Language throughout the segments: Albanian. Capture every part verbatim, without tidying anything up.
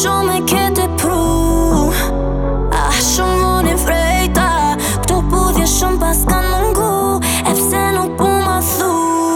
shumë e ke tepru. Ah, shumë vonë e vrejta, këto budhje shumë pas kanë mungu. E pse nuk po ma thu?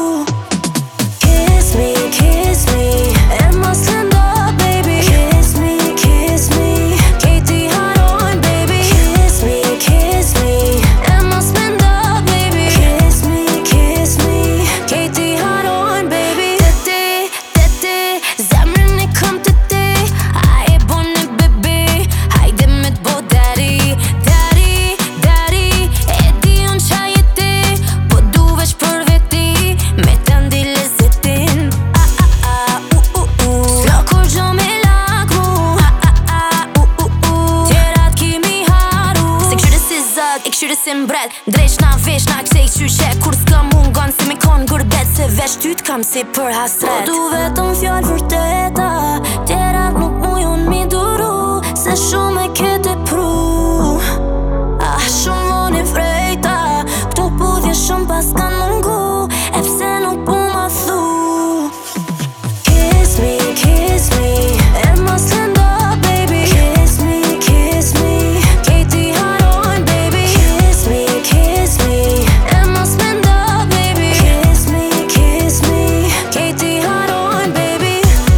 Kiss me, kiss me, e ma stand up, baby. Kiss me, kiss me, Katie Haroin, baby. Kiss me, kiss me, e ma stand up, baby. Kiss me, kiss me, Katie Haroin, baby. Tete, tete, zemrën e kam tete. A e bone bebe, hajde me t'bo daddy. Daddy, daddy, e di unë qa jeti, po du veç për veti, me të ndi lezetin. A, a, a, u, u, u, s'ka kur gjo me lak mu. A, a, a, u, u, u, tjerat kimi haru. Se këshyre si zëg, e këshyre si mbret, drejq na vesh na kësej qyqe. Kur s'ka mungon se me kon gurbet, se veç ty t'kam si për hasret. Po du vetëm fjall vërteta, tjerat nuk mujon mi duru, se shumë e ke tepru. Ah, shumë vonë e vrejta, këto budhje shumë pas kanë mungu. E pse nuk po ma thu? Kiss me, kiss me, e ma stand up, baby. Kiss me, kiss me, Katie Haroin, baby. Kiss me, kiss me, e ma stand up, baby. Kiss me, kiss me, Katie Haroin, baby.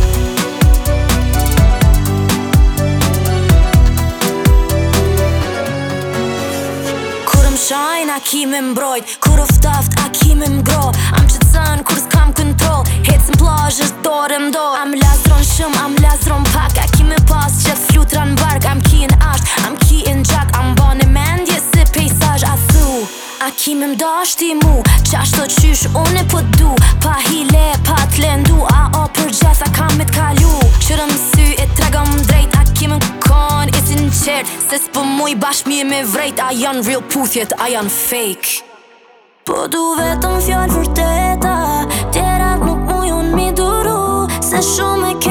Kur m'shajn a ki me mbrojt, kur u ftaft a ki me mgro. Am qëtësën kur s'kam kontrol, hecën plazhës dore m'do. Am lazron shumë, am lazron pak, a ki me pas qët flutra n'bark. Am ki n'asht, am ki n'gjak, am bane mendje se pejsazh a thu. A ki me mdashti mu, qashto qysh une po du. Pa hile, pa t'lendu, a o për gjeth a kam me t'kalu. Qërëm sy e tregom drejt, a ki me kon i sinqert, se s'po muj bash mi me vrejt. A janë real puthjet, a janë fake. Po du vetëm fjall vërteta, tjerat nuk mujon mi duru, se shumë e